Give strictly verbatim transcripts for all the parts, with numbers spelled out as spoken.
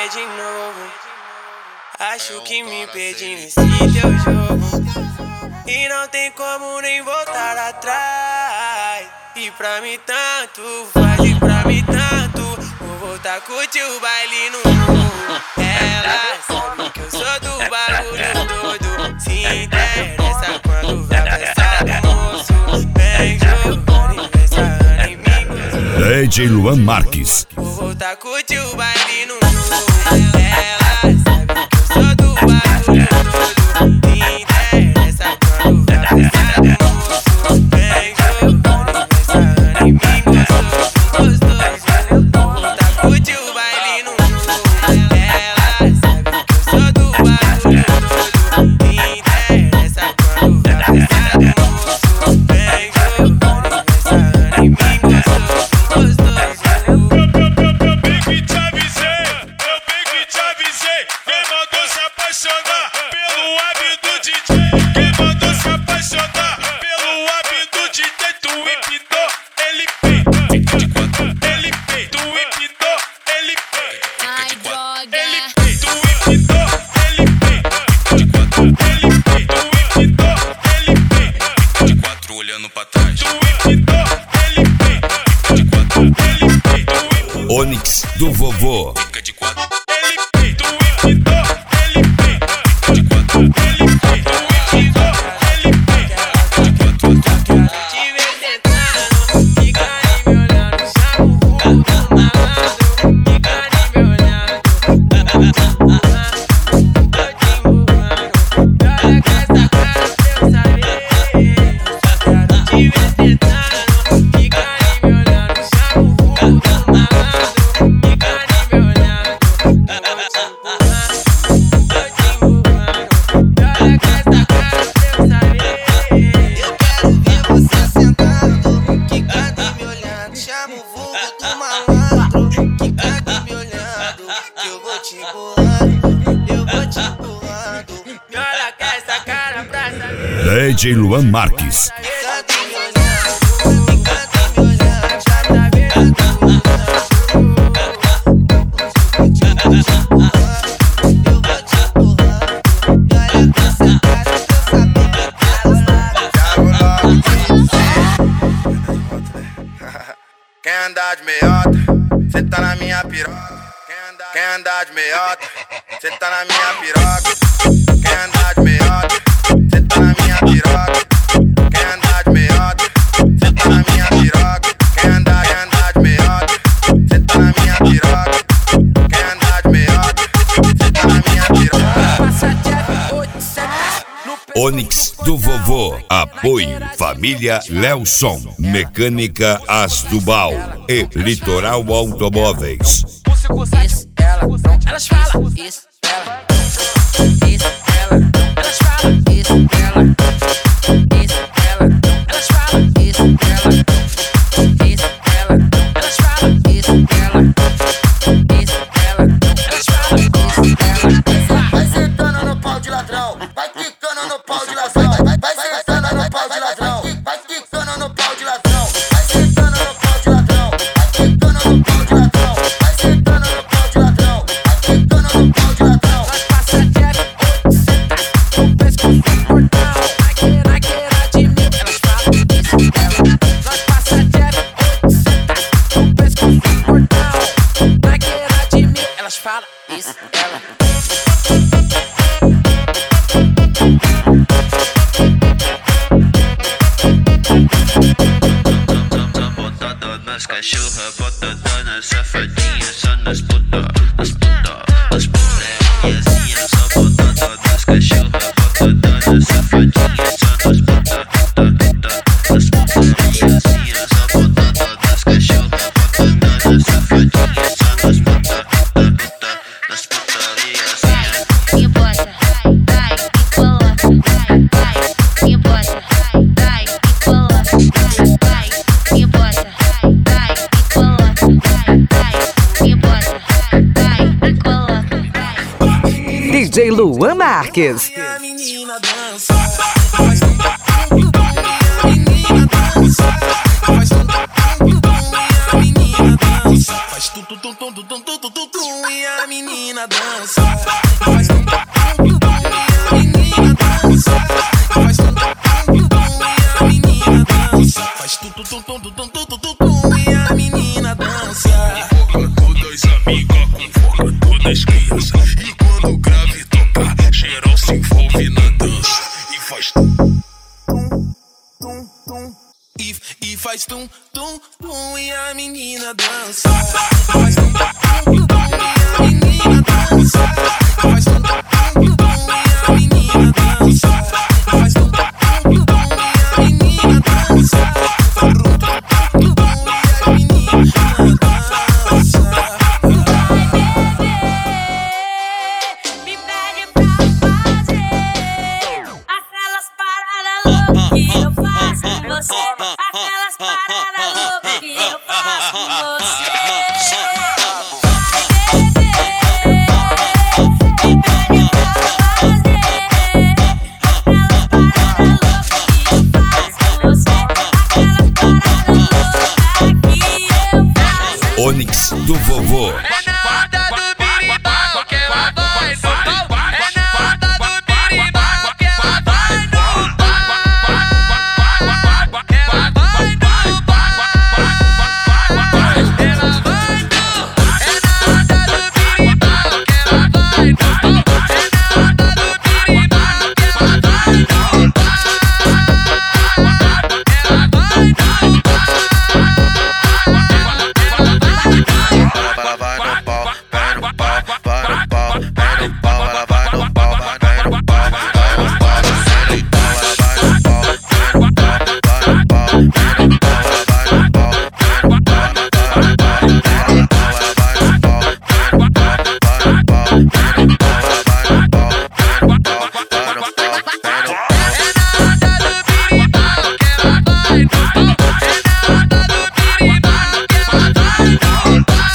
é de novo. Acho que me perdi nesse teu jogo e não tem como nem voltar atrás. E pra mim tanto faz, e pra mim tanto. Vou voltar a curtir o baile no mundo. Ela sabe que eu sou do bagulho todo. Se interessa quando vai pensar no moço. Vem jogando e pensando em mim. D J Luan Marques. Vou voltar a curtir o baile no mundo. Ela sabe que eu sou do bagulho todo. Se interessa quando vai pensar no moço. Vem jogando e pensando em mim. Gostoso, gostoso. Vou voltar a curtir o baile no mundo. Ela sabe que eu sou do bagulho todo. Se interessa quando vai pensar no moço. Vem jogando e pensando em mim. Gostoso, gostoso. Bem que te avisei, eu bem que te avisei. Quem mandou se apaixonar pelo hábito do D J? Quem mandou se apaixonar pelo hábito do D J? Tu empinou, ele pei. Ele pei, tu empinou, ele pei. Ai, droga. Ele pei, tu empinou, ele pei. Ele pei, tu empinou, ele pei. De quatro olhando pra trás. Tu empinou, ele pei. De quatro, ele pei, tu empinou. Onyx do vovô. Fica de quatro. Ele pei, tu empinou, ele pei. De quatro, ele pei, tu empinou, ele pei. De quatro, Te ver tentando, fica aí me olhando. Chama o vulgo do malandro, fica aí me olhando. Tô te empurrando, olha com essa cara pra eu saber. Te ver tentando, fica aí me olhando. Chama o vulgo do malandro, fica aí me olhando. Tô te empurrando, tô te empurrando, olha com essa cara pra eu saber. Eu quero ver você sentando, quicando e me olhando. Chama o vulgo do malandro, quicando e me olhando. Que eu vou te empurrando, eu vou te empurrando. E olha com essa cara pra saber. D J Luan Marques. Quicando e me olhando, quicando e me olhando. Já tá vendo? Eu vou te empurrando, eu vou te empurrando. E olha com essa cara pra eu saber que ela sabe. Quem andar de meiota, cê tá na minha piroca. Quem andar de meiota, cê tá na minha piroca. Quem andar de meiota, cê tá na minha piroca. Quem andar de meiota, cê tá na minha piroca. Quem andar, quem andar de meiota, cê tá na minha piroca. Quem andar de meiota, cê tá na minha piroca. Onyx do vovô. Apoio Família Lelson. Mecânica Asdubal e Litoral Automóveis. Isso, ela, elas falam. Isso, ela. Isso, ela. Elas falam. Isso, ela. Isso, ela. Elas falam. Isso, ela. Isso, ela. Elas falam. Isso, ela. Isso, ela. Elas falam. Isso, ela. Vai sentando no pau de ladrão, vai quicando no pau de ladrão. Vai, vai sentando no pau de ladrão, vai quicando no pau de ladrão. Vai sentando no pau de ladrão, vai quicando no pau de ladrão. Vai sentando no pau de ladrão, vai quicando no pau de ladrão. Passa de oito, senta com pescoço no portão. Naquela, naquela de mim, elas falam. Isso, ela. Nós passa de oito, senta com pescoço no portão. Naquela de mim, elas falam. Isso, ela. Botada nas cachorras, botada nas safadinhas, só nas puta, nas puta, nas puta. Só botada nas cachorras, botada nas safadinhas, só nas puta, nas puta. Só botada nas cachorras, botada nas safadinhas, só nas puta, nas putarias. Me bota, vai, e coloca, vai, me bota, vai, e coloca, vai, me bota, vai, e coloca, vai, me bota, vai, e coloca. D J Luan Marques. A menina dança, faz um bum bum, e a menina dança, faz um bum bum, e a menina dança, faz tum tum tum tum tum tum tum tum tum tum e a menina dança. Faz tum tum tum tum e a menina dança. Faz tum tum tum tum e a menina dança. Faz tum tum tum tum tum tum tum tum e a menina dança. Invoca todas amigas, convoca todas as crianças. E quando o grave tocar, geral se envolve na dança. E faz tum tum tum e, e faz tum tum tum e a menina dança. Faz tum tum tum e a menina dança. Faz tum tum tum e a menina dança. Faz tum tum tum e a menina dança. Tum tum tum e a menina dança. Me pede pra fazer aquelas paradas loucas que eu faço com você. Aquelas paradas loucas que eu faço com você. Onix do vovô. É na onda do birimbau que ela vai no pau. É na onda do birimbau que ela vai no pau. Ela vai no pau. Ela vai no. É na onda do birimbau que ela vai no pau. É na onda do birimbau que ela vai no pau. Ela vai no pau. Ela vai no pau, vai no pau, vai no pau, vai no pau, ela vai no pau, vai no pau, vai no pau, vai no pau, ela vai no pau, vai no pau, vai no pau, vai no pau, ela vai no pau, vai no pau, vai no pau, ela vai no pau, vai no pau, vai no pau, ela vai no pau, vai no pau, vai no pau, vai no pau, vai no pau. É na onda do birimbau que ela vai no pau, é na onda do birimbau que ela vai no pau.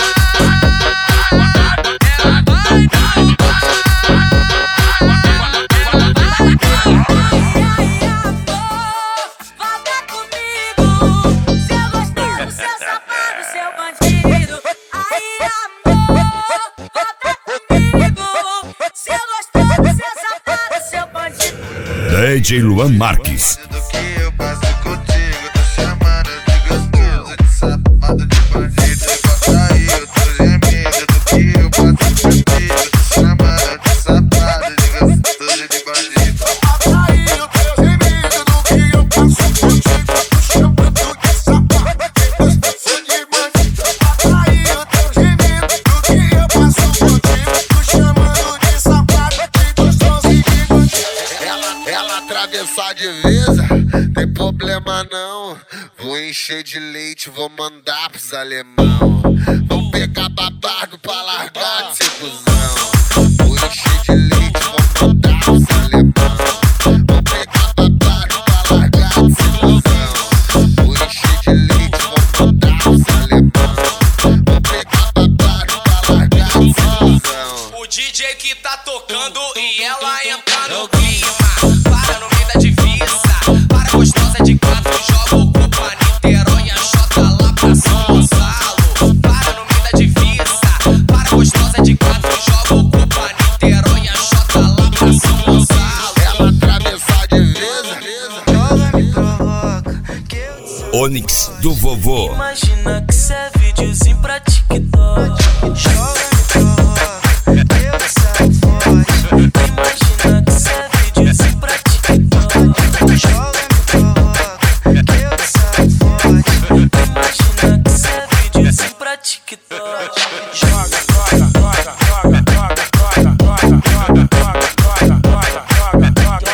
D J Luan Marques. Do que eu passo contigo, tô chamando de gostoso, de safado, de bandido. Bota aí, eu tô gemido. Do que eu passo contigo, tô chamando de safado, de gostoso, de bandido. Bota aí o teu gemido. Do que eu passo contigo, tô chamando de safado, de gostoso, de bandido. Bota aí o teu gemido. Do que eu passo contigo, tô chamando de safado, de gostoso, de bandido. Ela, ela atravessa a divisa, tem problema não. Vou encher de leite, vou mandar pros alemão. Vou pegar babado pra largar de ser cuzão. Vou encher de leite, vou mandar pros alemão. Vou pegar babado pra largar de ser cuzão. Vou encher de leite, vou mandar pros alemão. Vou pegar babado pra largar de ser cuzão. O D J que tá tocando e ela entra no clima. Para no meio da divisa, para gostosa de quatro, joga o cu pra Niterói, a chota lá pra São Gonçalo. Para no meio da divisa, para gostosa de quatro, joga o cu pra Niterói, a chota lá pra São Gonçalo. Ela atravessa a divisa. Joga, me provoca, que eu Onix do vovô. imagina que cê é videozinho pra TikTok. Joga, me provoca, que eu saio forte. Imagina que cê é videozinho pra TikTok. Joga, me provoca, que eu saio forte. Imagina que cê é videozinho pra TikTok. Joga, joga, joga, joga, joga, joga, joga, joga, joga,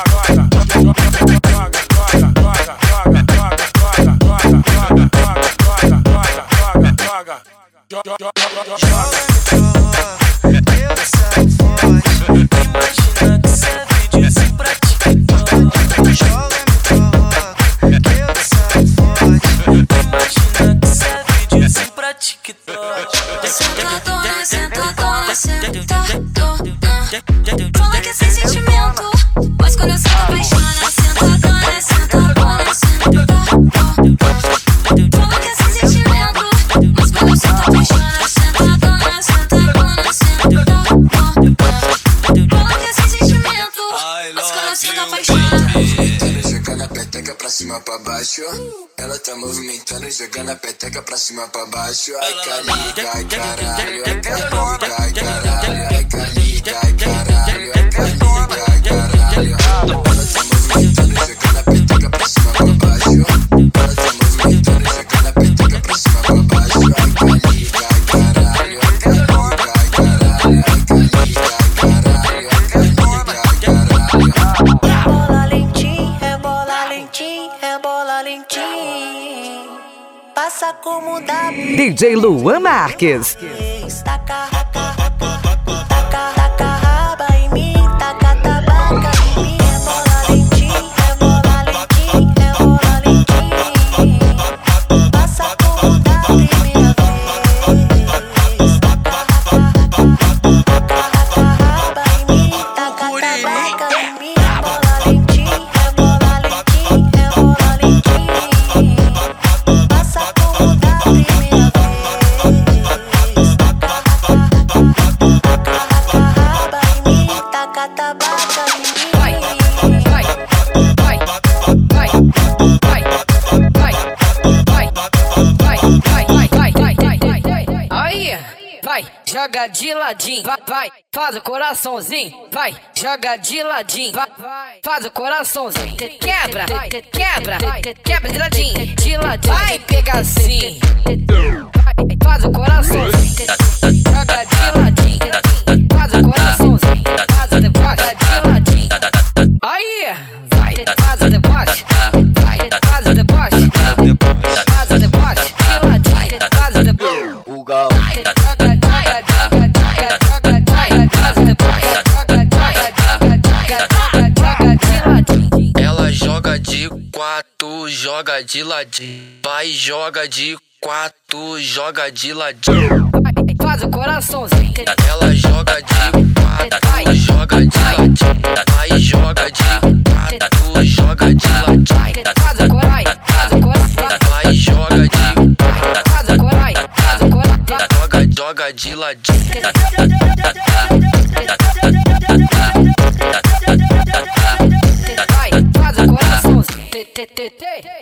Sentadona, sentadona, sentadona. Fala que é sem sentimento, mas quando eu sento apaixona. Sentadona, sentadona, sentadona. Fala que é sem sentimento, mas quando eu sento apaixona. Sentadona, cima pra baixo. Ela tá movimentando, jogando a peteca pra cima pra baixo. Ai, caliga, ai, caralho. Ai, caliga, ai, caralho. Ai, caliga, ai, caralho. Ai, caliga, ai, caralho. Ela tá movimentando, jogando a peteca pra cima pra baixo. Ela tá movimentando, jogando a peteca pra cima pra baixo. Ai, caliga, ai, caralho. Ai, caliga, ai, caralho. Ai, caliga, ai, caralho. Ai, caliga, ai, caralho. Rebola lentinho, rebola lentinho, rebola lentinho. Passa como dá. D J Luan Marques. Taca, taca, taca, taca raba em mim, taca tabaca em mim. Rebola lentinho, rebola lentinho, rebola lentinho. Passa como dá a primeira vez. Taca, taca, taca raba em mim, taca tabaca em mim. Rebola lentinho, rebola lentinho, rebola lentinho. Passa como dá a primeira vez. Vai, joga de ladinho, vai, vai, faz o coraçãozinho, vai, joga de ladinho, vai, vai, faz o coraçãozinho, te quebra, te quebra, te quebra de ladinho, de ladinho, vai pegar assim, vai, faz o coraçãozinho, joga de ladinho, faz o coraçãozinho, faz o deboche de ladinho, aí, vai, faz o deboche, vai, faz o deboche, faz o deboche de ladinho, faz o deboche. Ela joga de quatro, joga de ladinho. Vai, joga de quatro, joga de ladinho. Faz o coraçãozinho. Ela joga de quatro, joga de ladinho. Vai, joga de quatro, joga de ladinho. Faz o corai, faz o corai. Vai, joga de faz o corai, faz o corai. Joga, joga de ladinho. Vai, faz o coraçãozinho.